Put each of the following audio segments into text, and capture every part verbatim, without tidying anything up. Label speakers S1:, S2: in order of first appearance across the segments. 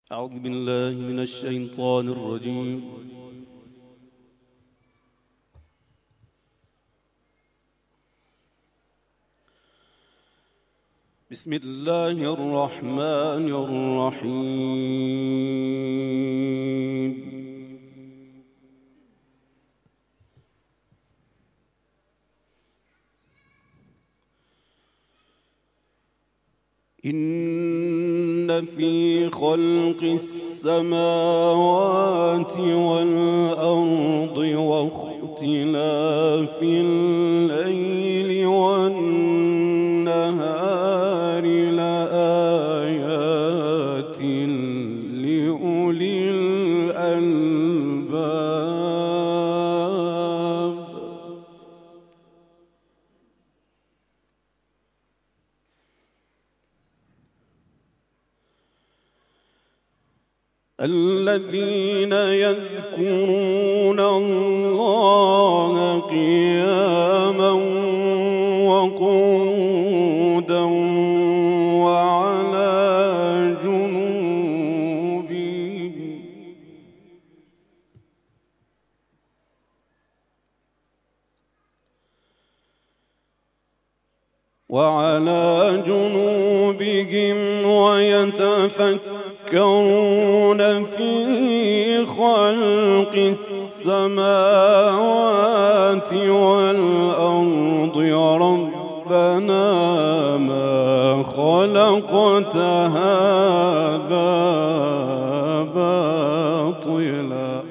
S1: أعوذ بالله من الشيطان الرجيم. بسم الله الرحمن الرحيم. إن في خلق السماوات والأرض واختلاف الليل والنهار لآيات لأولي الألباب. الذين يذكرون الله قياما وقعودا وعلى جنوبهم وعلى جنوبهم ويتفكرون في خلق السماوات والأرض ربنا ما خلقت هذا باطلا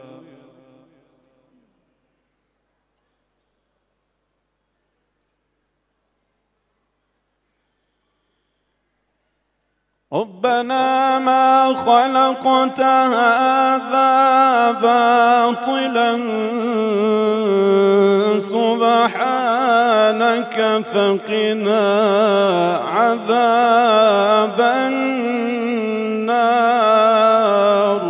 S1: ربنا ما خلقت هذا باطلا سبحانك فقنا عذاب النار.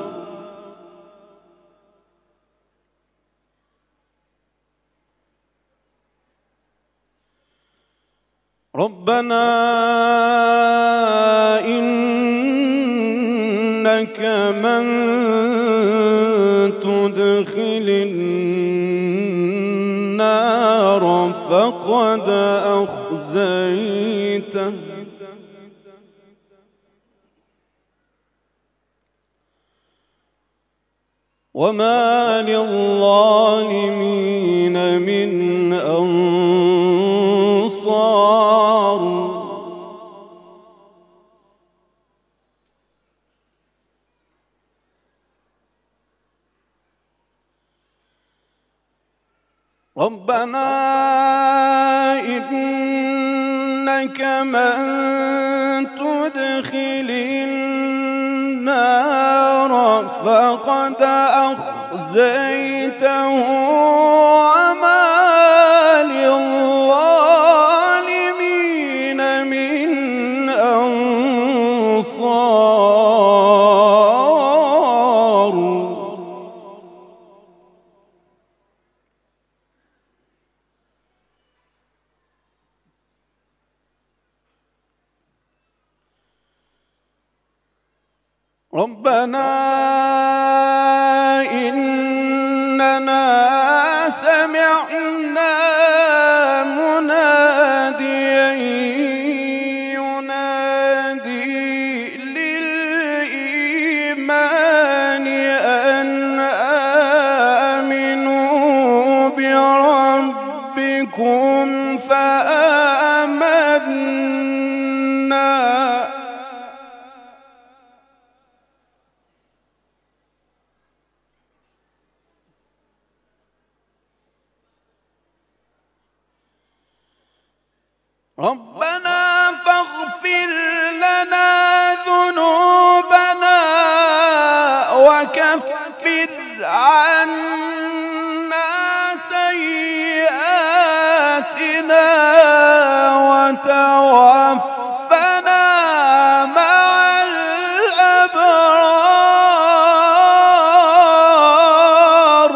S1: ربنا إنك من تدخل النار فقد أخزيته وما للظالمين من أنصار. ربنا إنك من تدخل النار فقد أخزيته وما للظالمين من أنصار. ربنا إننا سمعنا مناديا ينادي للإيمان أن آمنوا بربكم فآمنا. ربنا فاغفر لنا ذنوبنا وكفر عنا سيئاتنا وتوفنا مع الأبرار.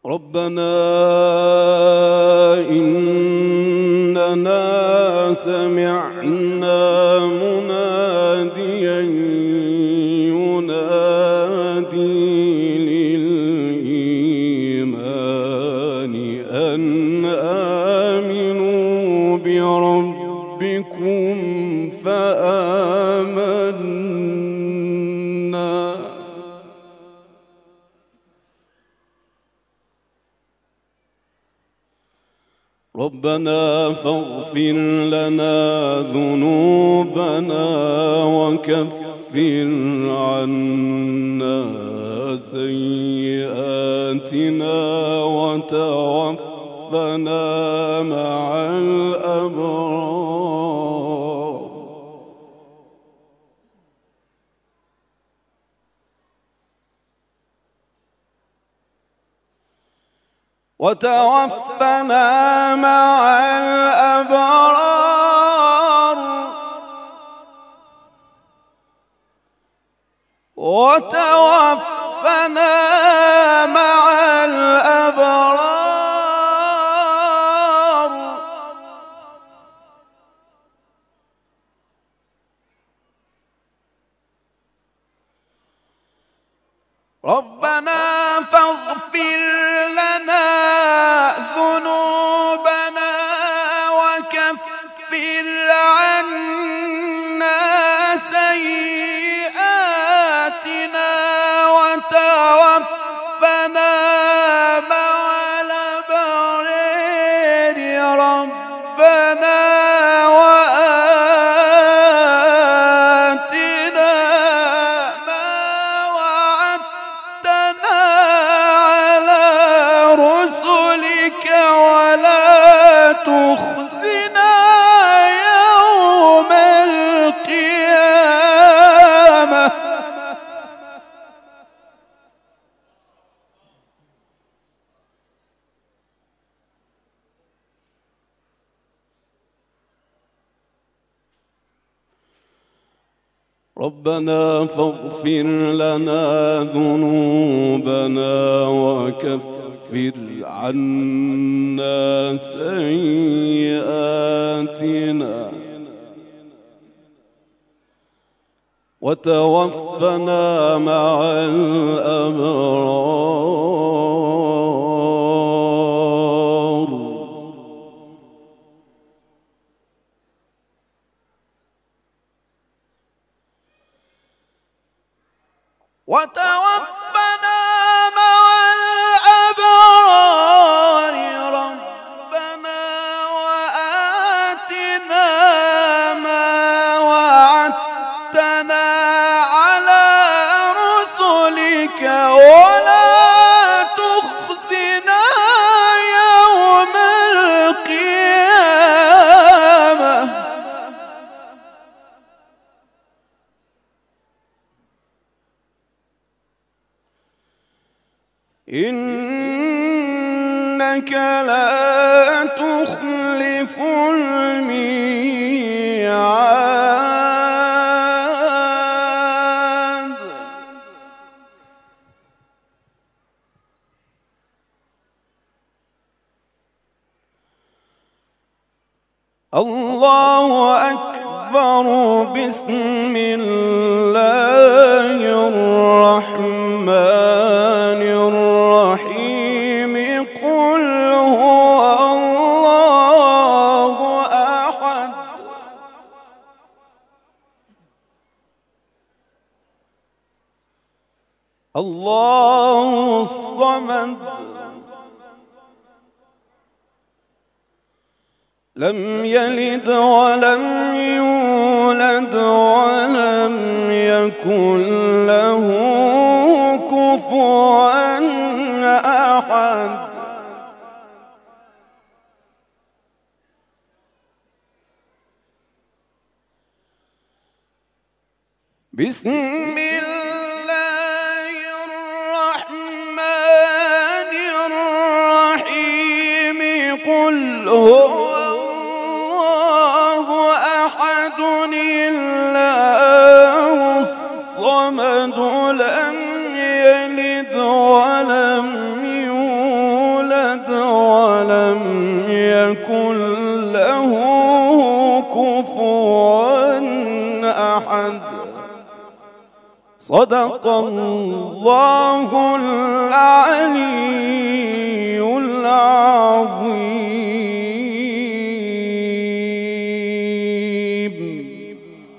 S1: ربنا إننا سمعنا مناديا ينادي للإيمان أن آمنوا بربكم فآمنا. ربنا فاغفر لنا ذنوبنا وكفر عنا سيئاتنا وتوفنا مع الأبرار. وتوفنا مع الأبرار. وتوفنا مع الأبرار. ربنا فاغفر لنا ذنوبنا وكفر عنا سيئاتنا وتوفنا مع الأبرار. ربنا وآتنا ما وعدتنا على رسلك ولا تخزنا يوم القيامة. ربنا فاغفر لنا ذنوبنا وكفر عنا سيئاتنا وتوفنا مع الأبرار. وتوفنا مع الأبرار. ربنا وآتنا ما وعدتنا على رسلك ولا تخزنا يوم القيامة. إنك لا تخلف الميعاد. الله أكبر. بسم الله الرحمن الرحيم. قل هو الله أحد الله الصمد لم يلد ولم يولد ولم يكن له كفوا أحد. بسم الله الرحمن الرحيم. قل هو الله أحد الله الصمد لم يلد ولم يولد ولم يكن له كفوا أحد. صدق الله العلي